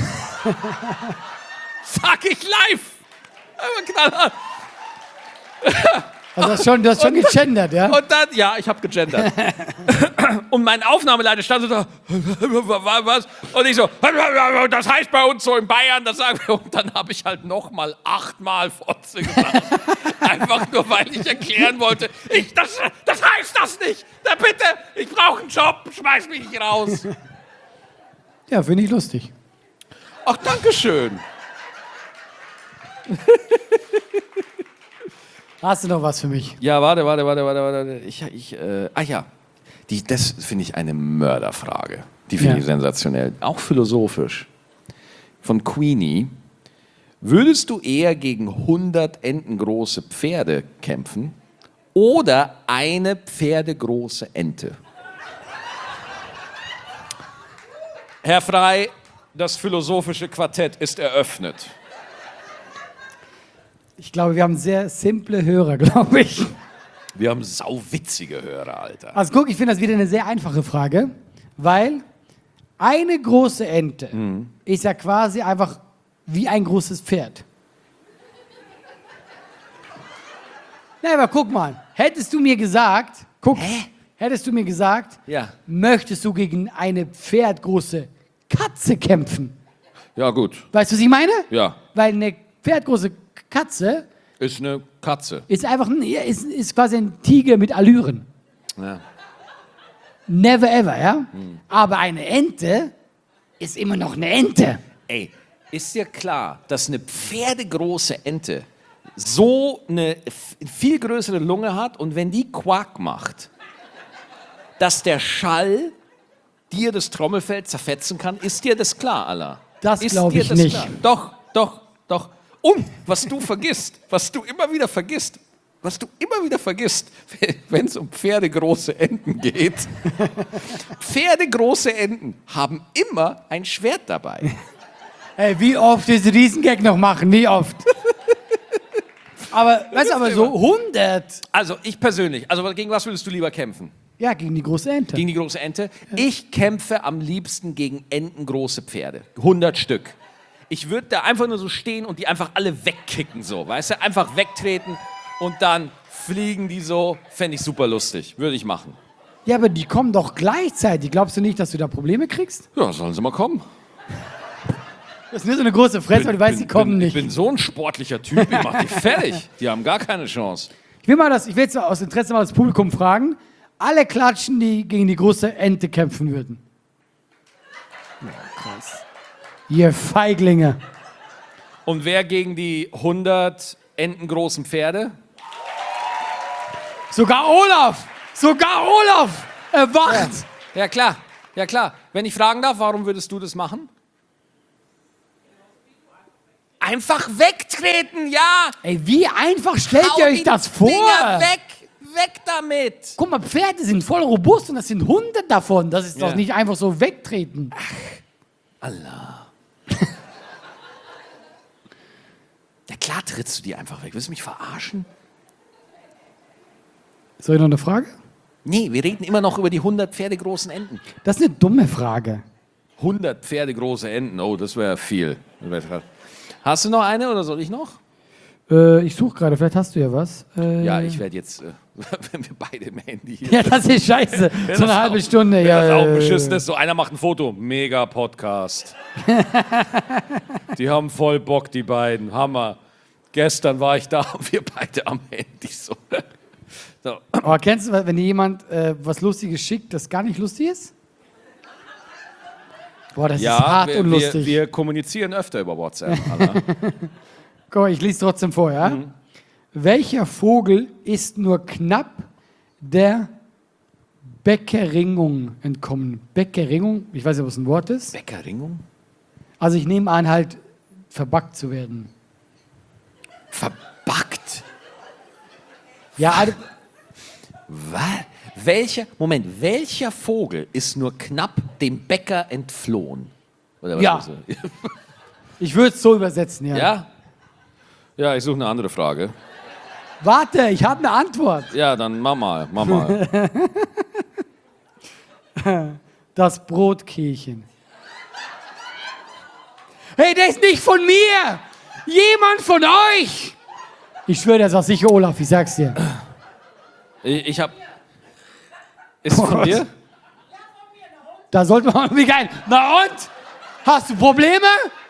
Sag ich live. Aber knallhart. Also du hast schon, du hast schon gegendert, ja? Und dann, ja, ich habe gegendert. Und mein Aufnahmeleiter stand so da, was? Und ich so, das heißt bei uns so in Bayern, das sagen wir. Und dann habe ich halt nochmal achtmal Fotze gesagt. Einfach nur, weil ich erklären wollte, ich, das, das heißt das nicht. Da bitte, ich brauche einen Job, schmeiß mich nicht raus. Ja, finde ich lustig. Ach, danke schön. Hast du noch was für mich? Ja, warte, warte, warte, warte, warte. Ich, ich, äh, ah ja, die, das finde ich eine Mörderfrage. Die finde Ja. ich sensationell. Auch philosophisch. Von Queenie. Würdest du eher gegen hundert entengroße Pferde kämpfen oder eine pferdegroße Ente? Herr Frey, das philosophische Quartett ist eröffnet. Ich glaube, wir haben sehr simple Hörer, glaube ich. Wir haben sauwitzige Hörer, Alter. Also guck, ich finde das wieder eine sehr einfache Frage, weil eine große Ente ist ja quasi einfach wie ein großes Pferd. Na, aber guck mal, hättest du mir gesagt, guck, hättest du mir gesagt, Ja. möchtest du gegen eine pferdgroße Katze kämpfen? Ja, gut. Weißt du, was ich meine? Ja. Weil eine pferdgroße Katze Ist eine Katze. ist einfach ein, ist, ist quasi ein Tiger mit Allüren. Ja. Never ever, ja? Aber eine Ente ist immer noch eine Ente. Ey, ist dir klar, dass eine pferdegroße Ente so eine f- viel größere Lunge hat und wenn die Quack macht, dass der Schall dir das Trommelfell zerfetzen kann? Ist dir das klar, Allah? Das Ist glaub dir ich das nicht. Klar? Doch, doch, doch. Und was du vergisst, was du immer wieder vergisst, was du immer wieder vergisst, wenn es um pferdegroße Enten geht. Pferdegroße Enten haben immer ein Schwert dabei. Ey, wie oft diesen Riesengag noch machen? Wie oft? Aber, weißt du, aber so hundert. Also ich persönlich, also gegen was würdest du lieber kämpfen? Ja, gegen die große Ente. Gegen die große Ente? Ich kämpfe am liebsten gegen entengroße Pferde. hundert Stück. Ich würde da einfach nur so stehen und die einfach alle wegkicken, so, weißt du? Einfach wegtreten und dann fliegen die so. Fände ich super lustig. Würde ich machen. Ja, aber die kommen doch gleichzeitig. Glaubst du nicht, dass du da Probleme kriegst? Ja, sollen sie mal kommen. Das ist nur so eine große Fresse, weil du weißt, die kommen bin, nicht. Ich bin so ein sportlicher Typ, ich mach die fertig. Die haben gar keine Chance. Ich will mal das, ich will jetzt aus Interesse mal das Publikum fragen. Alle klatschen, die gegen die große Ente kämpfen würden. Ihr Feiglinge. Und wer gegen die hundert entengroßen Pferde? Sogar Olaf! Sogar Olaf! Erwacht! Ja, klar. Ja, klar. Wenn ich fragen darf, warum würdest du das machen? Einfach wegtreten, ja! Ey, wie einfach stellt Hau ihr euch die das vor? Dinger weg! Weg damit! Guck mal, Pferde sind voll robust und das sind hundert davon. Das ist Ja. doch nicht einfach so wegtreten. Allah. Ja, klar trittst du die einfach weg. Willst du mich verarschen? Soll ich noch eine Frage? Nee, wir reden immer noch über die hundert pferdegroßen Enten. Das ist eine dumme Frage. hundert pferdegroße Enten, oh, das wäre viel. Das wär- Hast du noch eine oder soll ich noch? Äh, ich suche gerade, vielleicht hast du ja was. Äh, Ja, ich werde jetzt, äh, wenn wir beide im Handy hier Ja, das ist scheiße. Wenn So eine das halbe auch- Stunde. Wenn Ja, das auch äh, beschissen ist, so einer macht ein Foto. Mega Podcast. Die haben voll Bock, die beiden. Hammer. Gestern war ich da und wir beide am Handy. So. So. Aber kennst du, wenn dir jemand äh, was Lustiges schickt, das gar nicht lustig ist? Boah, das ist Ja, hart wir, und wir, lustig. wir kommunizieren öfter über WhatsApp. Alter. Guck mal, ich lese trotzdem vor, ja? Mhm. Welcher Vogel ist nur knapp der Bäckerringung entkommen? Bäckerringung, ich weiß nicht, ob es ein Wort ist. Bäckerringung? Also ich nehme an, halt verbackt zu werden. Verbackt? Ja, also, Was? Welcher, Moment, welcher Vogel ist nur knapp dem Bäcker entflohen? Oder was Ja. ist das? ich würde es so übersetzen, ja. Ja? Ja, ich suche eine andere Frage. Warte, ich habe eine Antwort. Ja, dann mach mal, mach mal. Das Brotkehlchen. Hey, der ist nicht von mir! Jemand von euch! Ich schwöre, das war sicher Olaf, ich sag's dir. Ich, ich hab. Ist es von dir? Da sollte man irgendwie geil. Na und? Hast du Probleme?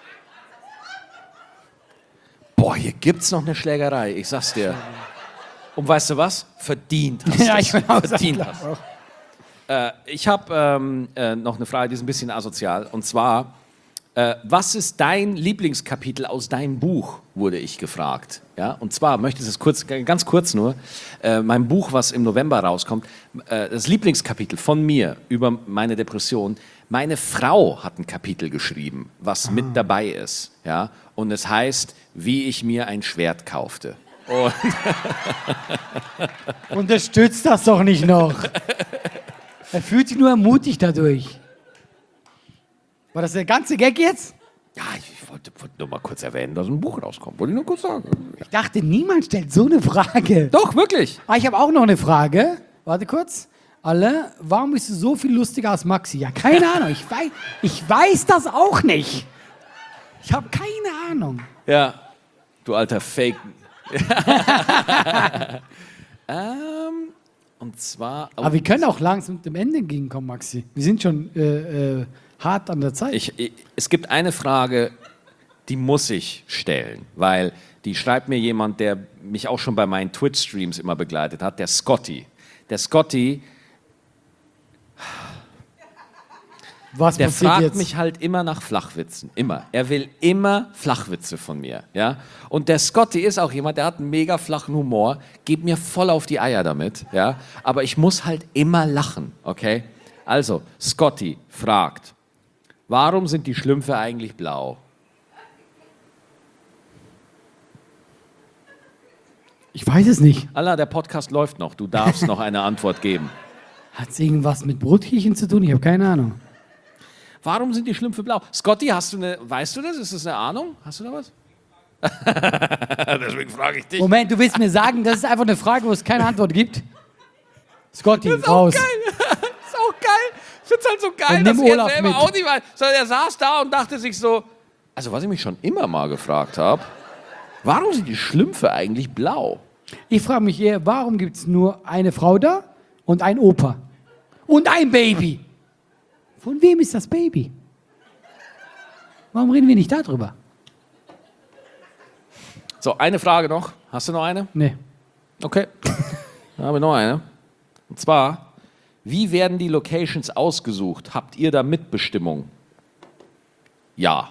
Boah, hier gibt's noch eine Schlägerei, ich sag's dir. Und weißt du was? Verdient hast Ja, du's. ich bin auch Verdient klar. hast. Äh, ich habe ähm, äh, noch eine Frage, die ist ein bisschen asozial. Und zwar, Äh, was ist dein Lieblingskapitel aus deinem Buch, wurde ich gefragt. Ja? Und zwar, möchte ich es kurz, ganz kurz nur, äh, mein Buch, was im November rauskommt, äh, das Lieblingskapitel von mir über meine Depression. Meine Frau hat ein Kapitel geschrieben, was ah. mit dabei ist. Ja? Und es heißt, wie ich mir ein Schwert kaufte. Und unterstützt das doch nicht noch. Er fühlt sich nur ermutigt dadurch. War das der ganze Gag jetzt? Ja, ich wollte, wollte nur mal kurz erwähnen, dass ein Buch rauskommt. Wollte ich nur kurz sagen. Ich dachte, niemand stellt so eine Frage. Doch, wirklich. Ah, ich habe auch noch eine Frage. Warte kurz. Alle, warum bist du so viel lustiger als Maxi? Ja, keine Ahnung. Ich weiß, ich weiß das auch nicht. Ich habe keine Ahnung. Ja, du alter Fake. ähm, und zwar... Oh, aber wir können auch langsam mit dem Ende entgegenkommen, Maxi. Wir sind schon... Äh, äh, hart an der Zeit. Ich, ich, es gibt eine Frage, die muss ich stellen, weil die schreibt mir jemand, der mich auch schon bei meinen Twitch-Streams immer begleitet hat, der Scotty. Der Scotty, Was der passiert fragt jetzt? mich halt immer nach Flachwitzen, immer. Er will immer Flachwitze von mir, ja. Und der Scotty ist auch jemand, der hat einen mega flachen Humor, geht mir voll auf die Eier damit, ja. Aber ich muss halt immer lachen, okay? Also, Scotty fragt, warum sind die Schlümpfe eigentlich blau? Ich weiß es nicht. Allah, der Podcast läuft noch. Du darfst noch eine Antwort geben. Hat es irgendwas mit Brotkirchen zu tun? Ich habe keine Ahnung. Warum sind die Schlümpfe blau? Scotty, hast du eine, weißt du das? Ist das eine Ahnung? Hast du da was? Deswegen frage ich dich. Moment, du willst mir sagen, das ist einfach eine Frage, wo es keine Antwort gibt? Scotty, das ist raus. Auch geil. Das ist auch geil. Ich finde es halt so geil, Und dass nimm er Olaf selber mit. auch nicht weiß. Sondern er saß da und dachte sich so, also was ich mich schon immer mal gefragt habe, warum sind die Schlümpfe eigentlich blau? Ich frage mich eher, warum gibt es nur eine Frau da und ein Opa? Und ein Baby? Von wem ist das Baby? Warum reden wir nicht darüber? So, eine Frage noch. Hast du noch eine? Nee. Okay. Dann habe ich noch eine. Und zwar, wie werden die Locations ausgesucht? Habt ihr da Mitbestimmung? Ja.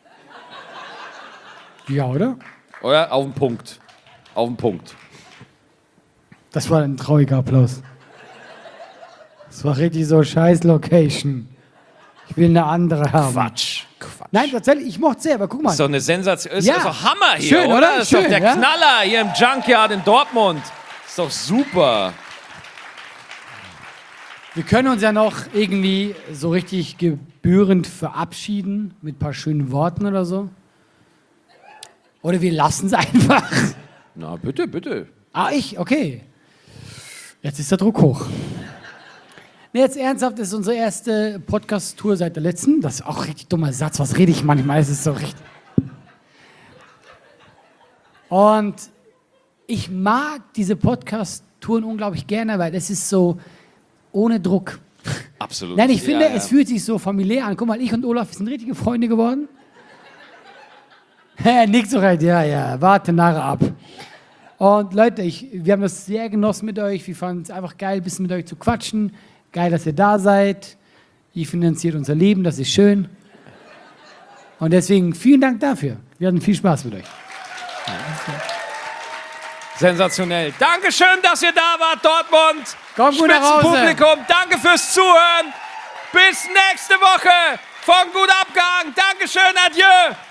Ja, oder? Oder? Auf den Punkt. Auf den Punkt. Das war ein trauriger Applaus. Das war richtig so scheiß Location. Ich will eine andere haben. Quatsch. Quatsch. Nein, tatsächlich, ich mochte es sehr, aber guck mal. Das ist doch eine Sensation. Ist, Ja. ist doch Hammer hier, Schön, oder? oder? Das ist Schön, doch der ja? Knaller hier im Junkyard in Dortmund. Ist doch super. Wir können uns ja noch irgendwie so richtig gebührend verabschieden mit ein paar schönen Worten oder so. Oder wir lassen es einfach. Na, bitte, bitte. Ah, ich? Okay. Jetzt ist der Druck hoch. Nee, jetzt ernsthaft, das ist unsere erste Podcast-Tour seit der letzten. Das ist auch ein richtig dummer Satz. Was rede ich manchmal? Es ist so richtig. Und ich mag diese Podcast-Touren unglaublich gerne, weil es ist so ohne Druck. Absolut. Nein, ich finde, Ja, ja. es fühlt sich so familiär an. Guck mal, ich und Olaf sind richtige Freunde geworden. Nix so recht, ja, ja, warte nachher ab. Und Leute, ich, wir haben das sehr genossen mit euch. Wir fanden es einfach geil, ein bisschen mit euch zu quatschen. Geil, dass ihr da seid. Ihr finanziert unser Leben, das ist schön. Und deswegen vielen Dank dafür. Wir hatten viel Spaß mit euch. Sensationell. Dankeschön, dass ihr da wart, Dortmund. Kommt gut nach Hause. Spitzenpublikum, danke fürs Zuhören. Bis nächste Woche von Gut Abgang. Dankeschön, adieu.